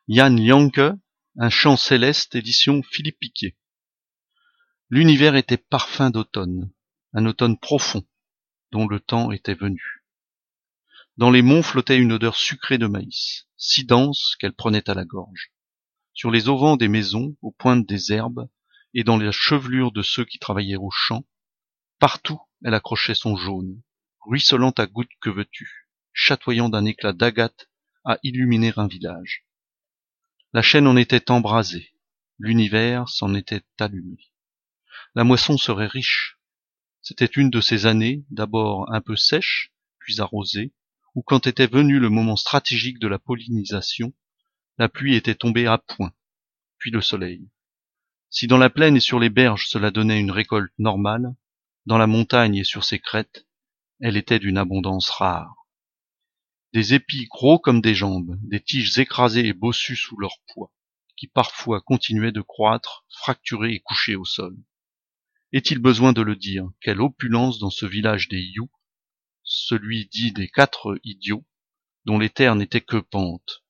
Jan Janke, Un chant céleste, édition Philippe Piquier. L'univers était parfum d'automne, un automne profond, dont le temps était venu. Dans les monts flottait une odeur sucrée de maïs, si dense qu'elle prenait à la gorge. Sur les auvents des maisons, aux pointes des herbes, et dans la chevelure de ceux qui travaillaient aux champs, partout elle accrochait son jaune, ruisselant à gouttes que veux-tu, chatoyant d'un éclat d'agate à illuminer un village. La chaîne en était embrasée, l'univers s'en était allumé. La moisson serait riche. C'était une de ces années, d'abord un peu sèches, puis arrosées, où quand était venu le moment stratégique de la pollinisation, la pluie était tombée à point, puis le soleil. Si dans la plaine et sur les berges cela donnait une récolte normale, dans la montagne et sur ses crêtes, elle était d'une abondance rare. Des épis gros comme des jambes, des tiges écrasées et bossues sous leur poids, qui parfois continuaient de croître, fracturées et couchées au sol. Est-il besoin de le dire, quelle opulence dans ce village des Sioux, celui dit des 4 idiots, dont les terres n'étaient que pentes,